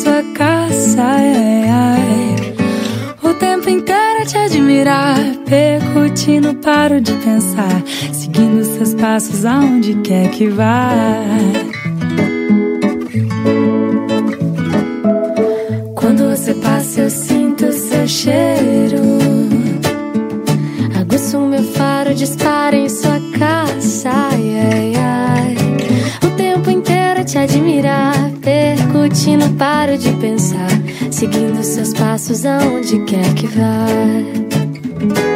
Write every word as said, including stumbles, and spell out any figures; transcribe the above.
sua caça, ai, ai. O tempo inteiro a te admirar, percutindo, paro de pensar, seguindo seus passos aonde quer que vá. Quando você passa eu sinto seu cheiro, aguço meu faro, dispara em sua caça, ai, ai, ai. O tempo inteiro a te admirar, percutindo, paro de pensar, seguindo seus passos aonde quer que vá.